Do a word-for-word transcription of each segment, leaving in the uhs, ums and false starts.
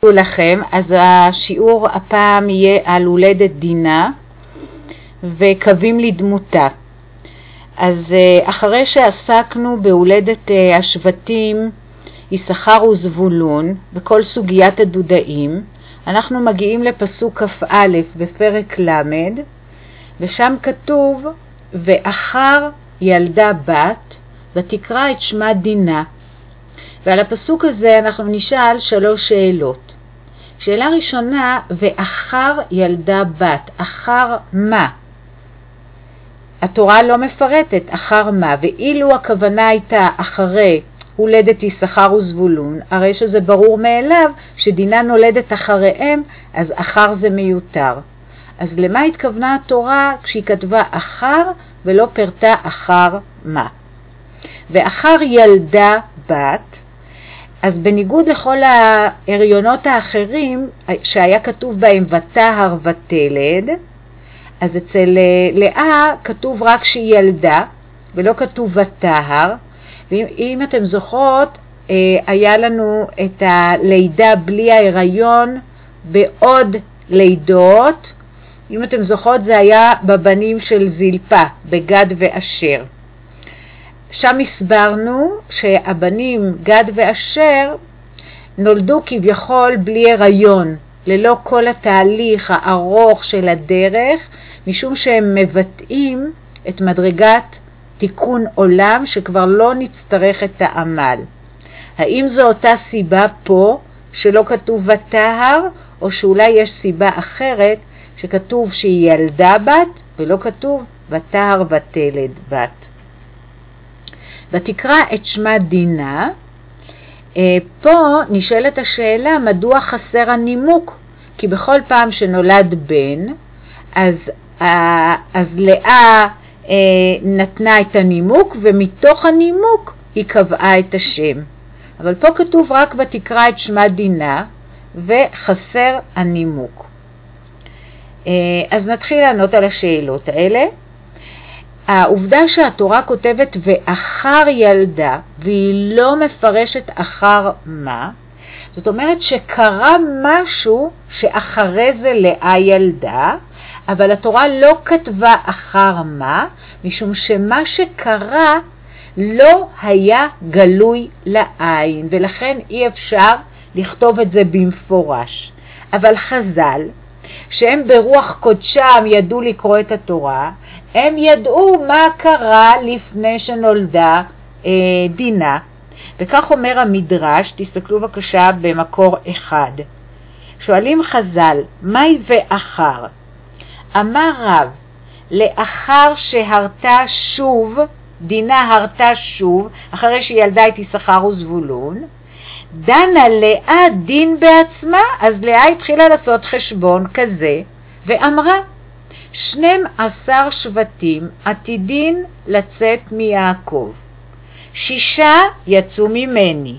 לכם, אז השיעור הפעם יהיה על הולדת דינה וקווים לדמותה. אז אחרי שעסקנו בהולדת השבטים יששכר וזבולון בכל סוגיית הדודאים, אנחנו מגיעים לפסוק כ"א בפרק למד, ושם כתוב ואחר ילדה בת ותקרא את שמה דינה. ועל הפסוק הזה אנחנו נשאל שלוש שאלות. שאלה ראשונה, ואחר ילדה בת, אחר מה? התורה לא מפרטת אחר מה, ואילו הכוונה הייתה אחרי הולדת יששכר וזבולון, הרי שזה ברור מאליו שדינה נולדת אחריהם, אז אחר זה מיותר. אז למה התכוונה התורה כשהיא כתבה אחר ולא פרטה אחר מה? ואחר ילדה בת, אז בניגוד לכל ההריונות האחרים שהיה כתוב בהם ותהר ותלד, אז אצל לאה כתוב רק שהיא ילדה ולא כתוב ותהר. ואם אתם זוכרות, היה לנו את הלידה בלי ההיריון בעוד לידות. אם אתם זוכרות, זה היה בבנים של זלפה, בגד ואשר. שם הסברנו שהבנים גד ואשר נולדו כביכול בלי הריון, ללא כל התהליך הארוך של הדרך, משום שהם מבטאים את מדרגת תיקון עולם שכבר לא נצטרך את העמל. האם זו אותה סיבה פה שלא כתוב ותהר, או שאולי יש סיבה אחרת שכתוב שהיא ילדה בת ולא כתוב ותהר ותלד בת? ותקרא את שמה דינה. פה נשאלת השאלה מדוע חסר הנימוק, כי בכל פעם שנולד בן אז, אז לאה נתנה את הנימוק, ומתוך הנימוק היא קבעה את השם. אבל פה כתוב רק ותקרא את שמה דינה וחסר הנימוק. אז נתחיל לענות על השאלות האלה. העובדה שהתורה כותבת ואחר ילדה והיא לא מפרשת אחר מה, זאת אומרת שקרה משהו שאחרי זה לאה ילדה, אבל התורה לא כתבה אחר מה, משום שמה שקרה לא היה גלוי לעין, ולכן אי אפשר לכתוב את זה במפורש. אבל חז"ל, שהם ברוח קודשם ידעו לקרוא את התורה, הם ידעו מה קרה לפני שנולדה אה, דינה. וכך אומר המדרש, תסתכלו בבקשה במקור אחד. שואלים חז"ל, מהי ואחר? אמר רב, לאחר שהרתה שוב, דינה הרתה שוב, אחרי שהיא ילדה את יששכר וזבולון, דנה לאה דין בעצמה, אז לאה התחילה לעשות חשבון כזה, ואמרה, שנים עשר שבטים עתידין לצאת מיעקב, שישה יצאו ממני,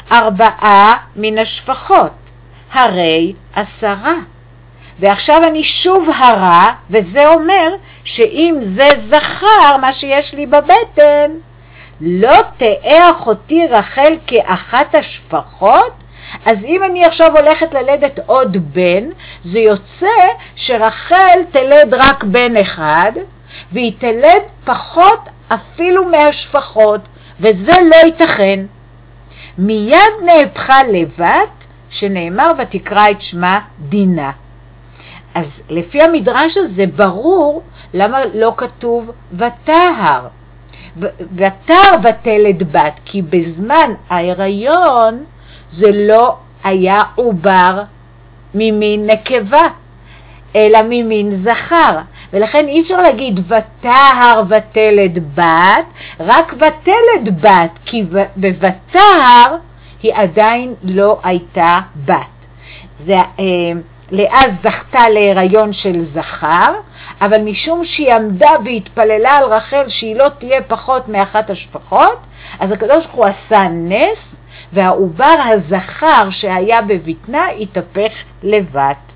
ארבעה מן השפחות, הרי עשרה. ועכשיו אני שוב הרע, וזה אומר שאם זה זכר, מה שיש לי בבטן, לא תאה אחותי רחל כאחת השפחות. אז אם אני עכשיו הולכת ללדת עוד בן, זה יוצא שרחל תלד רק בן אחד, והיא תלד פחות אפילו מהשפחות, וזה לא ייתכן. מיד נהפכה לבת, שנאמר ותקרא את שמה דינה. אז לפי המדרש הזה ברור למה לא כתוב ותהר. ותהר ותלד בת, כי בזמן ההיריון זה לא היה עובר ממין נקבה, אלא ממין זכר. ולכן אי אפשר להגיד ותהר ותלד בת, רק ותלד בת, כי בותהר היא עדיין לא הייתה בת. זה לאה זכתה להיריון של זכר, אבל משום שהיא עמדה והתפללה על רחל שהיא לא תהיה פחות מאחת השפחות, אז הקדוש ברוך הוא עשה נס, והעובר הזכר שהיה בבטנה התהפך לבת.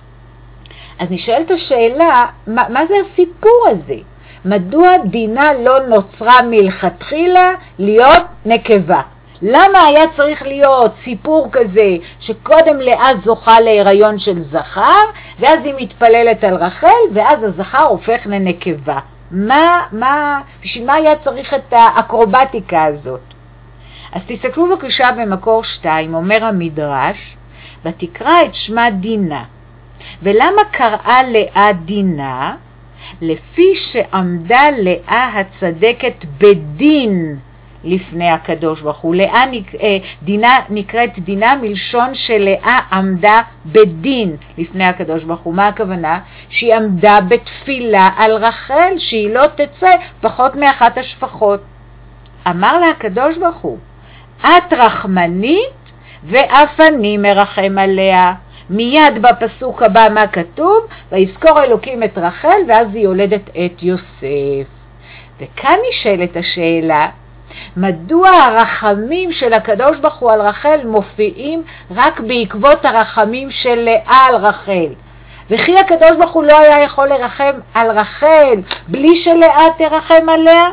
אז נשאלת השאלה, מה, מה זה הסיפור הזה? מדוע דינה לא נוצרה מלכתחילה להיות נקבה? למה היה צריך להיות סיפור כזה שקודם לאה זוכה להיריון של זכר, ואז היא מתפללת על רחל, ואז הזכר הופך לנקבה? מה, מה, בשביל מה היה צריך את האקרובטיקה הזאת? אז תסתכלו בבקשה במקור שתיים, אומר המדרש, ותקרא את שמה דינה. ולמה קראה לאה דינה? לפי שעמדה לאה הצדקת בדין לפני הקדוש ברוך הוא. לאה נק... דינה נקראת דינה מלשון שלאה עמדה בדין לפני הקדוש ברוך הוא. מה הכוונה? שהיא עמדה בתפילה על רחל, שהיא לא תצא פחות מאחת השפחות. אמר לה הקדוש ברוך הוא, את רחמנית ואף אני מרחם עליה. מיד בפסוק הבא מה כתוב? ויזכור אלוקים את רחל, ואז היא יולדת את יוסף. וכאן נשאלת השאלה, מדוע הרחמים של הקדוש ברוך הוא על רחל מופיעים רק בעקבות הרחמים של לאה על רחל? וכי הקדוש ברוך הוא לא היה יכול לרחם על רחל בלי שלאה תרחם עליה?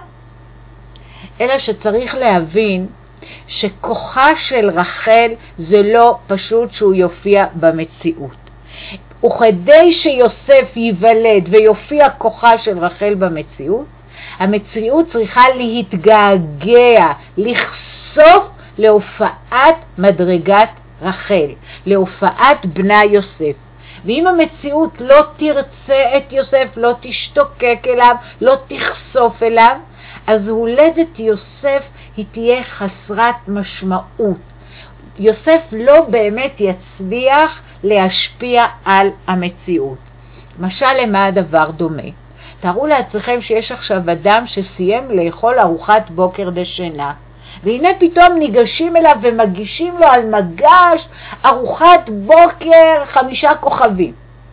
אלא שצריך להבין שכוחה של רחל זה לא פשוט שהוא יופיע במציאות. וכדי שיוסף ייוולד ויופיע כוחה של רחל במציאות, המציאות צריכה להתגעגע, לחשוף להופעת מדרגת רחל, להופעת בנה יוסף. ואם המציאות לא תרצה את יוסף, לא תשתוקק אליו, לא תחשוף אליו, אז הולדת יוסף היא תהיה חסרת משמעות. יוסף לא באמת יצליח להשפיע על המציאות. משל למה הדבר דומה? תארו לעצמכם שיש עכשיו אדם שסיים לאכול ארוחת בוקר דשנה, והנה פתאום ניגשים אליו ומגישים לו על מגש ארוחת בוקר חמישה כוכבים.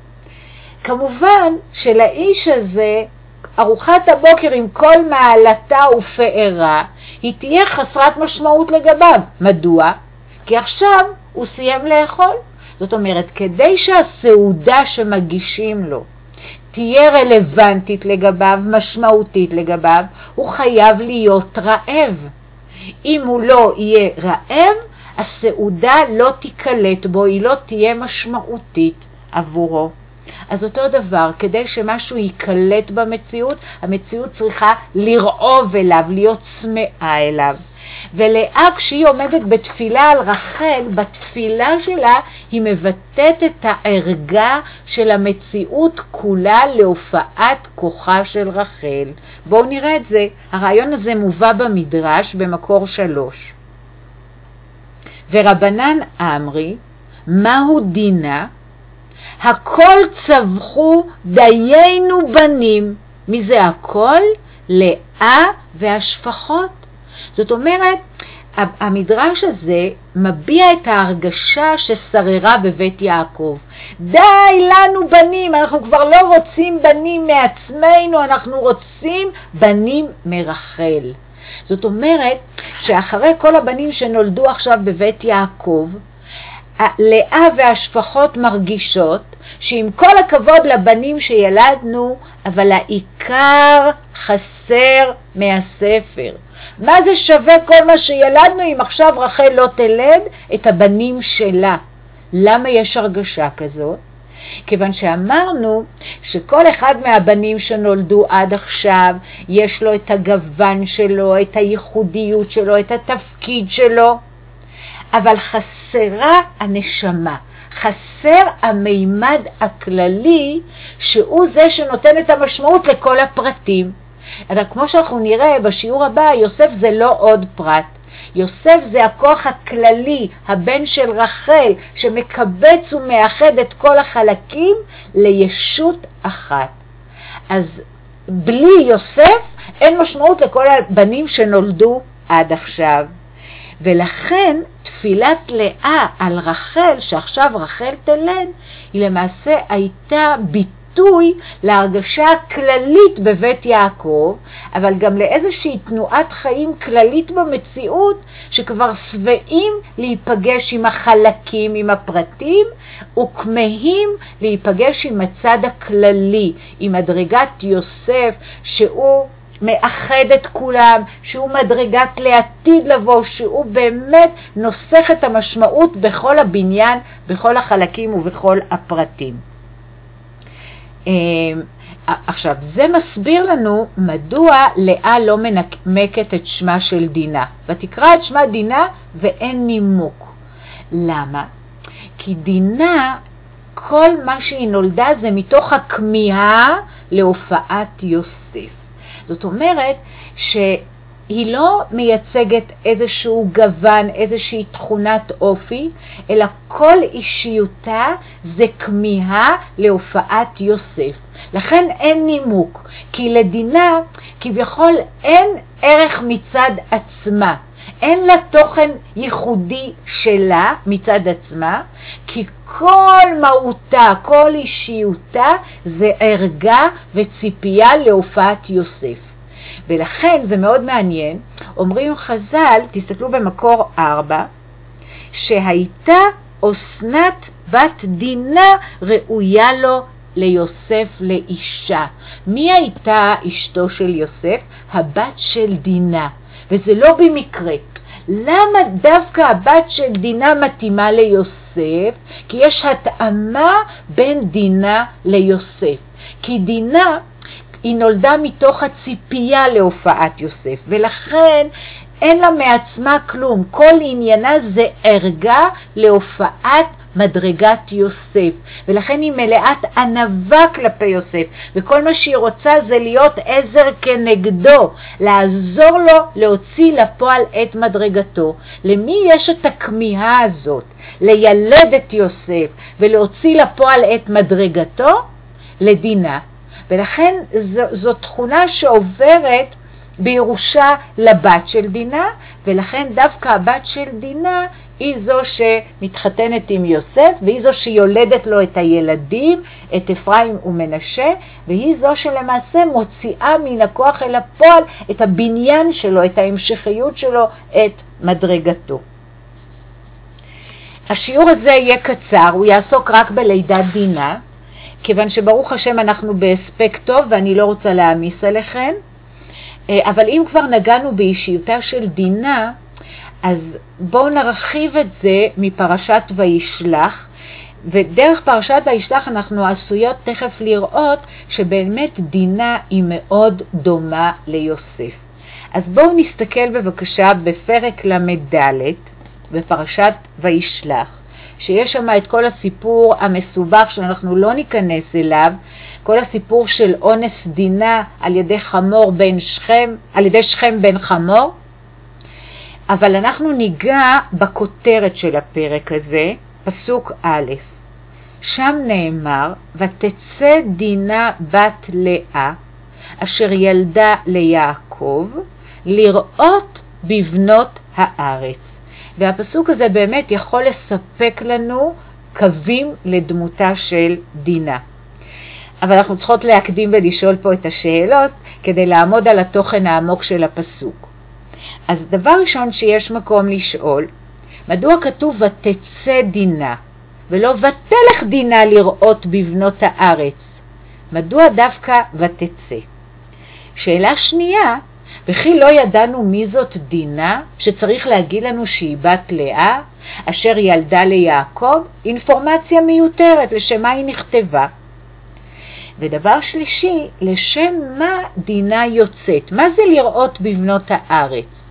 כמובן שלאיש הזה ארוחת הבוקר עם כל מעלתה ופארה היא תהיה חסרת משמעות לגביו. מדוע? כי עכשיו הוא סיים לאכול. זאת אומרת, כדי שהסעודה שמגישים לו תהיה רלוונטית לגביו, משמעותית לגביו, הוא חייב להיות רעב. אם הוא לא יהיה רעב, הסעודה לא תיקלט בו, היא לא תהיה משמעותית עבורו. אז אותו דבר, כדי שמשהו ייקלט במציאות, המציאות צריכה לרעוב אליו, להיות צמאה אליו. ולאה כשהיא עומדת בתפילה על רחל, בתפילה שלה היא מבטאת את הערגה של המציאות כולה להופעת כוחה של רחל. בואו נראה את זה. הרעיון הזה מובא במדרש במקור שלוש. ורבנן אמרי, מהו דינה? הכל צווחו דיינו בנים. מי זה הכל? לאה והשפחות. זאת אומרת, המדרש הזה מביע את ההרגשה ששררה בבית יעקב. די לנו בנים, אנחנו כבר לא רוצים בנים מעצמנו, אנחנו רוצים בנים מרחל. זאת אומרת שאחרי כל הבנים שנולדו עכשיו בבית יעקב, לאה והשפחות מרגישות שעם כל הכבוד לבנים שילדנו, אבל העיקר חסר מהספר. מה זה שווה כל מה שילדנו אם עכשיו רחל לא תלד את הבנים שלה? למה יש הרגשה כזאת? כיוון שאמרנו שכל אחד מהבנים שנולדו עד עכשיו יש לו את הגוון שלו, את הייחודיות שלו, את התפקיד שלו, אבל חסרה הנשמה, חסר המימד הכללי שהוא זה שנותן את המשמעות לכל הפרטים. אבל כמו שאנחנו נראה בשיעור הבא, יוסף זה לא עוד פרט. יוסף זה הכוח הכללי, הבן של רחל, שמקבץ ומאחד את כל החלקים לישות אחת. אז בלי יוסף אין משמעות לכל הבנים שנולדו עד עכשיו. ולכן תפילת לאה על רחל, שעכשיו רחל תלד, היא למעשה הייתה ביטוי להרגשה כללית בבית יעקב, אבל גם לאיזושהי תנועת חיים כללית במציאות, שכבר שבעים להיפגש עם החלקים, עם הפרטים, וכמהים להיפגש עם הצד הכללי, עם מדרגת יוסף, שהוא מאחד את כולם, שהוא מדרגת לעתיד לבוא, שהוא באמת נוסח את המשמעות בכל הבניין, בכל החלקים ובכל הפרטים. עכשיו, זה מסביר לנו מדוע לאה לא מנמקת את שמה של דינה. ותקרא את שמה דינה ואין נימוק. למה? כי דינה, כל מה שהיא נולדה זה מתוך הכמיהה להופעת יוסף. זאת אומרת שהיא לא מייצגת איזשהו גוון, איזושהי תכונת אופי, אלא כל אישיותה זה כמיהה להופעת יוסף. לכן אין נימוק, כי לדינה כביכול אין ערך מצד עצמה. אין לה תוכן ייחודי שלה מצד עצמה, כי כל מהותה, כל אישיותה זה ערגה וציפייה להופעת יוסף. ולכן זה מאוד מעניין, אומרים חז"ל, תסתכלו במקור ארבע, שהייתה אסנת בת דינה ראויה לו ליוסף לאישה. מי הייתה אשתו של יוסף? הבת של דינה. וזה לא במקרה. למה דווקא הבת של דינה מתאימה ליוסף? כי יש התאמה בין דינה ליוסף. כי דינה היא נולדה מתוך הציפייה להופעת יוסף, ולכן אין לה מעצמה כלום. כל עניינה זה ערגה להופעת מדרגת יוסף, ולכן היא מלאת ענווה כלפי יוסף, וכל מה שהיא רוצה זה להיות עזר כנגדו, לעזור לו להוציא לפועל את מדרגתו. למי יש את הכמיהה הזאת? לילד את יוסף ולהוציא לפועל את מדרגתו? לדינה. ולכן זו, זו תכונה שעוברת בירושה לבת של דינה, ולכן דווקא הבת של דינה היא זו שמתחתנת עם יוסף, והיא זו שיולדת לו את הילדים, את אפרים ומנשה, והיא זו שלמעשה מוציאה מן הכוח אל הפועל את הבניין שלו, את ההמשכיות שלו, את מדרגתו. השיעור הזה יהיה קצר, הוא יעסוק רק בלידת דינה, כיוון שברוך השם אנחנו בהספק טוב ואני לא רוצה להעמיס עליכם. אבל אם כבר נגענו באישיותה של דינה, אז בואו נרחיב את זה מפרשת וישלח, ודרך פרשת וישלח אנחנו עשויות תכף לראות שבאמת דינה היא מאוד דומה ליוסף. אז בואו נסתכל בבקשה בפרק למדלת בפרשת וישלח, שיש שם את כל הסיפור המסובך שאנחנו לא ניכנס אליו, כל הסיפור של אונס דינה על ידי חמור בן שכם, על ידי שכם בן חמור. אבל אנחנו ניגע בכותרת של הפרק הזה, פסוק א', שם נאמר, ותצא דינה בת לאה, אשר ילדה ליעקב, לראות בבנות הארץ. והפסוק הזה באמת יכול לספק לנו קווים לדמותה של דינה. אבל אנחנו צריכות להקדים ולשאול פה את השאלות כדי לעמוד על התוכן העמוק של הפסוק. אז דבר ראשון שיש מקום לשאול, מדוע כתוב ותצא דינה ולא ותלך דינה לראות בבנות הארץ? מדוע דווקא ותצא? שאלה שנייה, וכי לא ידענו מי זאת דינה שצריך להגיד לנו שהיא בת לאה אשר ילדה ליעקב? אינפורמציה מיותרת, לשם מה היא נכתבה? ודבר שלישי, לשם מה דינה יוצאת? מה זה לראות בבנות הארץ?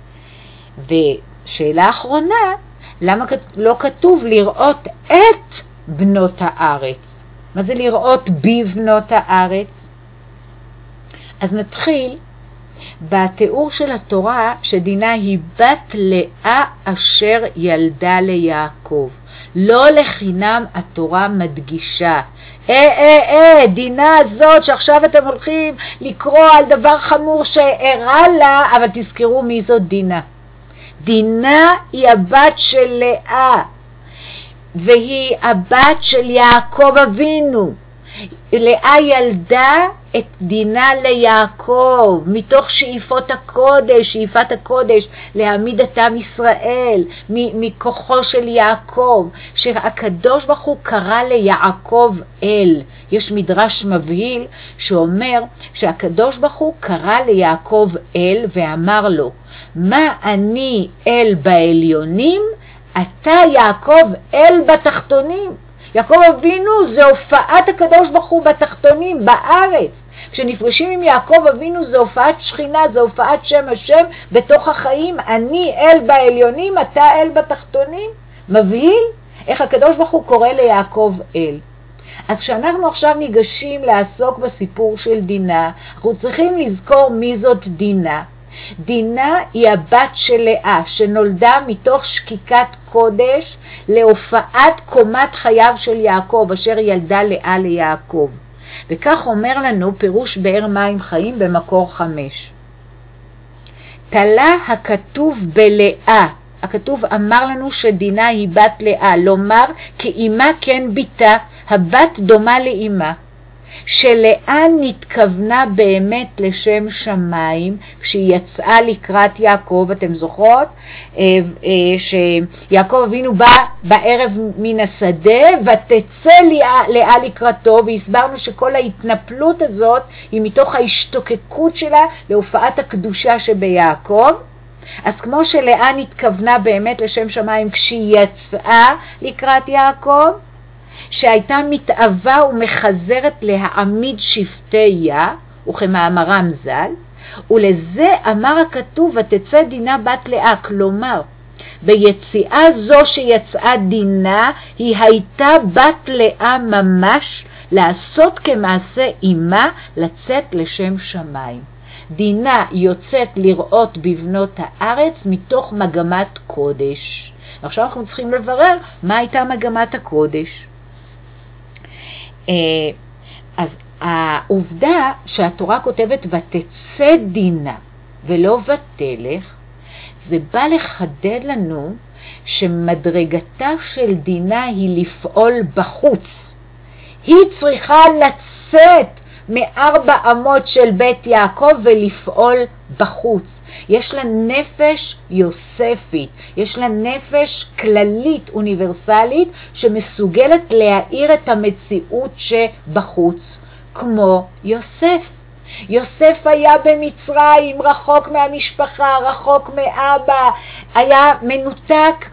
ושאלה אחרונה, למה לא כתוב לראות את בנות הארץ? מה זה לראות בבנות הארץ? אז נתחיל בתיאור של התורה שדינה היא בת לאה אשר ילדה ליעקב. לא לחינם התורה מדגישה. אה אה אה, דינה הזאת שעכשיו אתם הולכים לקרוא על דבר חמור שאירע לה, אבל תזכרו מי זאת דינה. דינה היא הבת של לאה, והיא הבת של יעקב אבינו. לאה ילדה את דינה ליעקב, מתוך שאיפות הקודש, שאיפת הקודש, להעמיד את עם ישראל, מכוחו של יעקב, שהקדוש ברוך הוא קרא ליעקב אל. יש מדרש מבהיל שאומר שהקדוש ברוך הוא קרא ליעקב אל ואמר לו, מה אני אל בעליונים, אתה יעקב אל בתחתונים. יעקב אבינו זה הופעת הקדוש ברוך הוא בתחתונים, בארץ. כשנפגשים עם יעקב אבינו זה הופעת שכינה, זה הופעת שם השם בתוך החיים. אני אל בעליונים, אתה אל בתחתונים. מבהיל איך הקדוש ברוך הוא קורא ליעקב אל. אז כשאנחנו עכשיו ניגשים לעסוק בסיפור של דינה, אנחנו צריכים לזכור מי זאת דינה. דינה היא הבת של לאה, שנולדה מתוך שקיקת קודש להופעת קומת חייו של יעקב, אשר ילדה לאה ליעקב. וכך אומר לנו פירוש באר מים חיים במקור חמש. תלה הכתוב בלאה, הכתוב אמר לנו שדינה היא בת לאה, לומר כאימה כן ביתה, הבת דומה לאימה. שלאה נתכוונה באמת לשם שמיים כשהיא יצאה לקראת יעקב. אתם זוכרות שיעקב אבינו בא בערב מן השדה ותצא לאה לקראתו, והסברנו שכל ההתנפלות הזאת היא מתוך ההשתוקקות שלה להופעת הקדושה שביעקב. אז כמו שלאה נתכוונה באמת לשם שמיים כשהיא יצאה לקראת יעקב, שהייתה מתאווה ומחזרת להעמיד שבטיה, וכמאמרם ז"ל, ולזה אמר הכתוב ותצא דינה בת לאה, כלומר ביציאה זו שיצאה דינה היא הייתה בת לאה ממש, לעשות כמעשה אימה, לצאת לשם שמיים. דינה יוצאת לראות בבנות הארץ מתוך מגמת קודש. עכשיו אנחנו צריכים לברר מה הייתה מגמת הקודש. אז העובדה שהתורה כותבת ותצא דינה ולא ותלך, זה בא לחדד לנו שמדרגתה של דינה היא לפעול בחוץ. היא צריכה לצאת מארבע אמות של בית יעקב ולפעול בחוץ. יש לה נפש יוספית, יש לה נפש כללית אוניברסלית שמסוגלת להאיר את המציאות שבחוץ, כמו יוסף. יוסף היה במצרים, רחוק מהמשפחה, רחוק מאבא, היה מנותק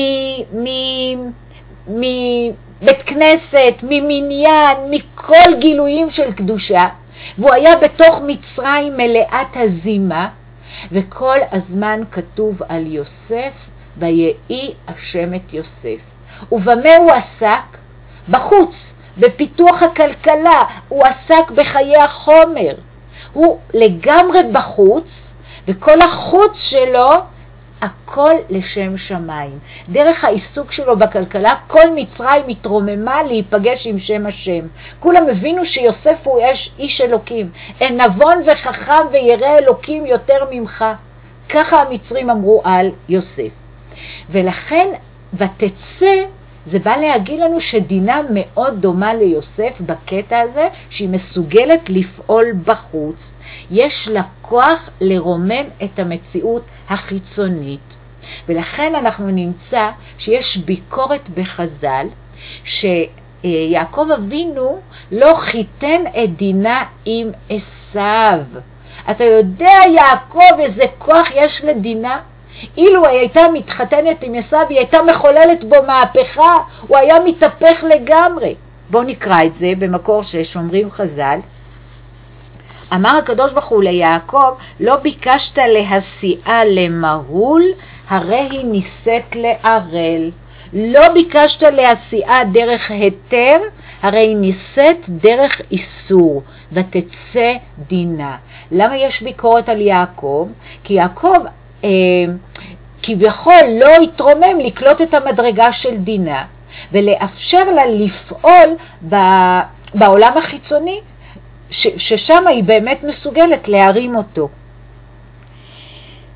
מבית כנסת, ממניין, מכל גילויים של קדושה, והוא היה בתוך מצרים מלאת הזימה, וכל הזמן כתוב על יוסף, ויהי השם את יוסף. ובמה הוא עסק? בחוץ, בפיתוח הכלכלה, הוא עסק בחיי החומר. הוא לגמרי בחוץ, וכל החוץ שלו, הכל לשם שמיים. דרך העיסוק שלו בכלכלה, כל מצרים מתרוממה להיפגש עם שם השם. כולם הבינו שיוסף הוא איש, איש אלוקים. אין נבון וחכם וירא אלוקים יותר ממך. ככה המצרים אמרו על יוסף. ולכן, ותצא, זה בא להגיד לנו שדינה מאוד דומה ליוסף בקטע הזה, שהיא מסוגלת לפעול בחוץ. יש לה כוח לרומם את המציאות החיצונית. ולכן אנחנו נמצא שיש ביקורת בחז"ל, שיעקב אבינו לא חיתן את דינה עם עשיו. אתה יודע יעקב איזה כוח יש לדינה? אילו היא הייתה מתחתנת עם עשיו, היא הייתה מחוללת בו מהפכה, הוא היה מתהפך לגמרי. בואו נקרא את זה במקור שש, אומרים חז"ל. אמר הקדוש ברוך הוא ליעקב, לא ביקשת להסיעה למהול, הרי היא נישאת לערל. לא ביקשת להסיעה דרך היתר, הרי היא נישאת דרך איסור, ותצא דינה. למה יש ביקורת על יעקב? כי יעקב אה, כביכול לא יתרומם לקלוט את המדרגה של דינה, ולאפשר לה לפעול בעולם החיצוני, ש- ששם היא באמת מסוגלת להרים אותו.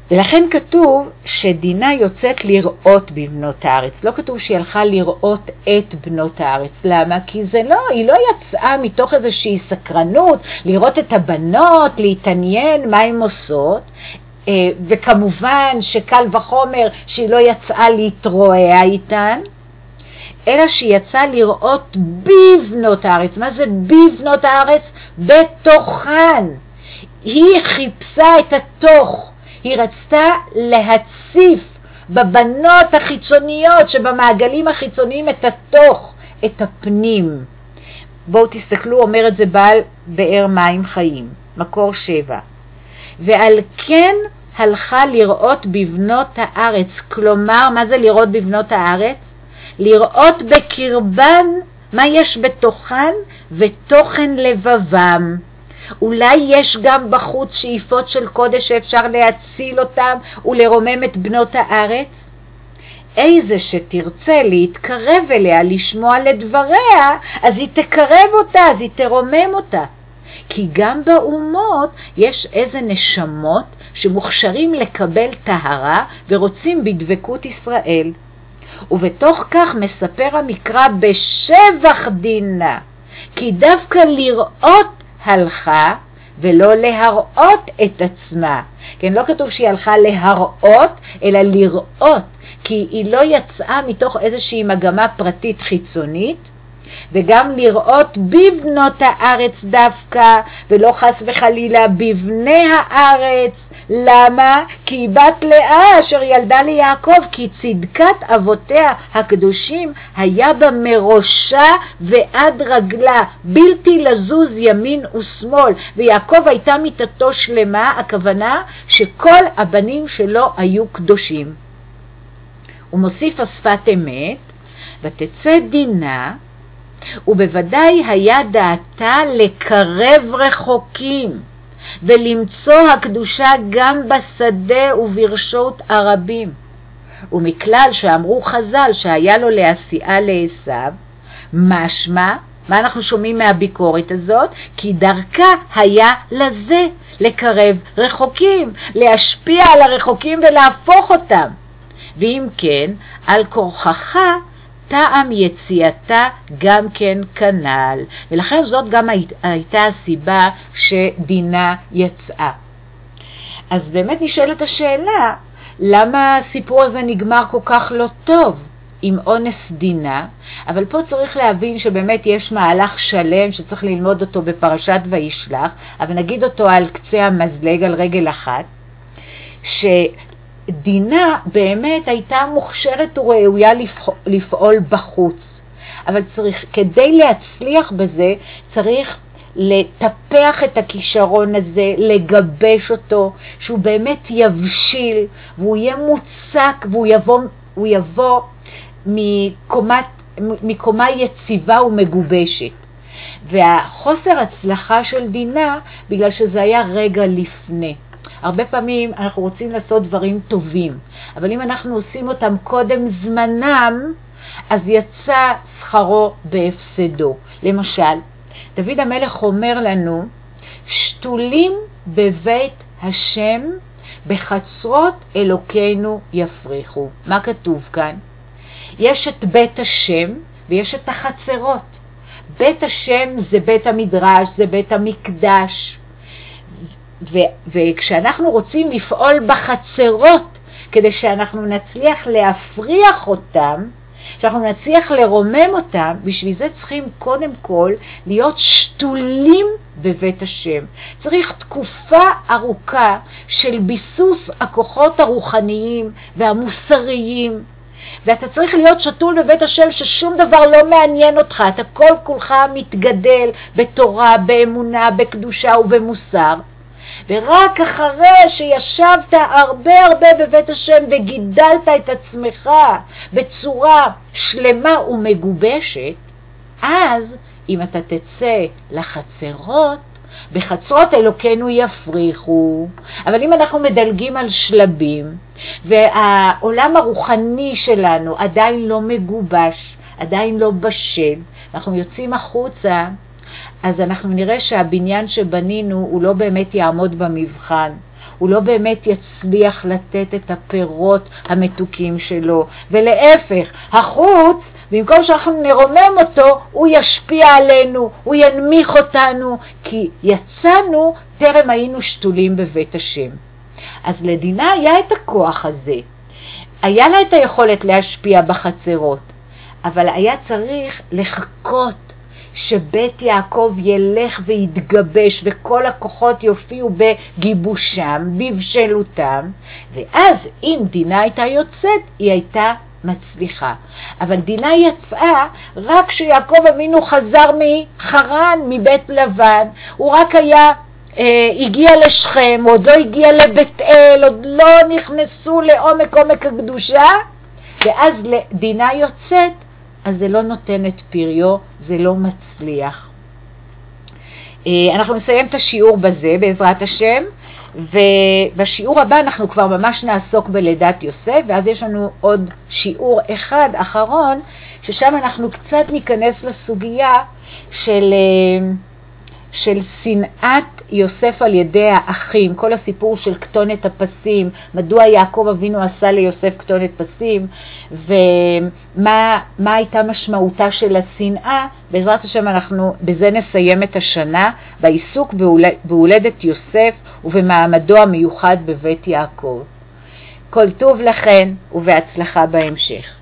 ולכן כתוב שדינה יוצאת לראות בבנות הארץ. לא כתוב שהיא הלכה לראות את בנות הארץ. למה? כי זה לא, היא לא יצאה מתוך איזושהי סקרנות, לראות את הבנות, להתעניין מה הן עושות, וכמובן שקל וחומר שהיא לא יצאה להתרועע איתן, אלא שהיא יצאה לראות בבנות הארץ. מה זה בבנות הארץ? בתוכן. היא חיפשה את התוך. היא רצתה להציף בבנות החיצוניות שבמעגלים החיצוניים את התוך, את הפנים. בואו תסתכלו, אומר את זה בעל באר מים חיים, מקור שבע. ועל כן הלכה לראות בבנות הארץ. כלומר, מה זה לראות בבנות הארץ? לראות בקרבן מה יש בתוכן ותוכן לבבם. אולי יש גם בחוץ שאיפות של קודש שאפשר להציל אותם ולרומם את בנות הארץ? איזה שתרצה להתקרב אליה, לשמוע לדבריה, אז היא תקרב אותה, אז היא תרומם אותה. כי גם באומות יש איזה נשמות שמוכשרים לקבל טהרה ורוצים בדבקות ישראל. ובתוך כך מספר המקרא בשבח דינה, כי דווקא לראות הלכה ולא להראות את עצמה. כן, לא כתוב שהיא הלכה להראות, אלא לראות, כי היא לא יצאה מתוך איזושהי מגמה פרטית חיצונית, וגם לראות בבנות הארץ דווקא, ולא חס וחלילה בבני הארץ. למה? כי היא בת לאה אשר ילדה ליעקב, כי צדקת אבותיה הקדושים היה בה מראשה ועד רגלה, בלתי לזוז ימין ושמאל, ויעקב הייתה מיתתו שלמה, הכוונה שכל הבנים שלו היו קדושים. הוא מוסיף השפת אמת, ותצא דינה, ובוודאי היה דעתה לקרב רחוקים, ולמצוא הקדושה גם בשדה וברשות הרבים. ומכלל שאמרו חז"ל שהיה לו להסיעה לעשיו, משמע, מה אנחנו שומעים מהביקורת הזאת? כי דרכה היה לזה, לקרב רחוקים, להשפיע על הרחוקים ולהפוך אותם. ואם כן, על כורחך טעם יציאתה גם כן כנל. ולכן זאת גם הייתה הסיבה שדינה יצאה. אז באמת נשאלת השאלה, למה הסיפור הזה נגמר כל כך לא טוב עם אונס דינה? אבל פה צריך להבין שבאמת יש מהלך שלם שצריך ללמוד אותו בפרשת וישלח, אבל נגיד אותו על קצה המזלג, על רגל אחת, ש... דינה באמת הייתה מוכשרת וראויה לפעול בחוץ, אבל צריך, כדי להצליח בזה, צריך לטפח את הכישרון הזה, לגבש אותו, שהוא באמת יבשיל, והוא יהיה מוצק, והוא יבוא, הוא יבוא מקומת, מקומה יציבה ומגובשת. והחוסר הצלחה של דינה, בגלל שזה היה רגע לפני. הרבה פעמים אנחנו רוצים לעשות דברים טובים, אבל אם אנחנו עושים אותם קודם זמנם, אז יצא שכרו בהפסדו. למשל, דוד המלך אומר לנו, שתולים בבית השם, בחצרות אלוקינו יפריחו. מה כתוב כאן? יש את בית השם ויש את החצרות. בית השם זה בית המדרש, זה בית המקדש. ו- וכשאנחנו רוצים לפעול בחצרות, כדי שאנחנו נצליח להפריח אותם, שאנחנו נצליח לרומם אותם, בשביל זה צריכים קודם כל להיות שתולים בבית השם. צריך תקופה ארוכה של ביסוס הכוחות הרוחניים והמוסריים, ואתה צריך להיות שתול בבית השם ששום דבר לא מעניין אותך, אתה כל כולך מתגדל בתורה, באמונה, בקדושה ובמוסר. ורק אחרי שישבת הרבה הרבה בבית השם וגידלת את עצמך בצורה שלמה ומגובשת, אז אם אתה תצא לחצרות, בחצרות אלוקינו יפריחו. אבל אם אנחנו מדלגים על שלבים, והעולם הרוחני שלנו עדיין לא מגובש, עדיין לא בשל, אנחנו יוצאים החוצה, אז אנחנו נראה שהבניין שבנינו הוא לא באמת יעמוד במבחן. הוא לא באמת יצליח לתת את הפירות המתוקים שלו, ולהפך, החוץ, במקום שאנחנו נרומם אותו, הוא ישפיע עלינו, הוא ינמיך אותנו, כי יצאנו טרם היינו שתולים בבית השם. אז לדינה היה את הכוח הזה, היה לה את היכולת להשפיע בחצרות, אבל היה צריך לחכות שבית יעקב ילך ויתגבש וכל הכוחות יופיעו בגיבושם, בבשלותם, ואז אם דינה הייתה יוצאת, היא הייתה מצליחה. אבל דינה יצאה רק כשיעקב אבינו חזר מחרן, מבית לבן, הוא רק היה אה, הגיע לשכם, עוד לא הגיע לבית אל, עוד לא נכנסו לעומק עומק הקדושה, ואז דינה יוצאת, אז זה לא נותן את פריו, זה לא מצליח. אנחנו נסיים את השיעור בזה בעזרת השם, ובשיעור הבא אנחנו כבר ממש נעסוק בלידת יוסף, ואז יש לנו עוד שיעור אחד אחרון, ששם אנחנו קצת ניכנס לסוגיה של, של שנאת יוסף על ידי האחים, כל הסיפור של כתונת הפסים, מדוע יעקב אבינו עשה ליוסף כתונת פסים, ומה מה הייתה משמעותה של השנאה. בעזרת השם אנחנו בזה נסיים את השנה, בעיסוק בהולדת יוסף ובמעמדו המיוחד בבית יעקב. כל טוב לכן ובהצלחה בהמשך.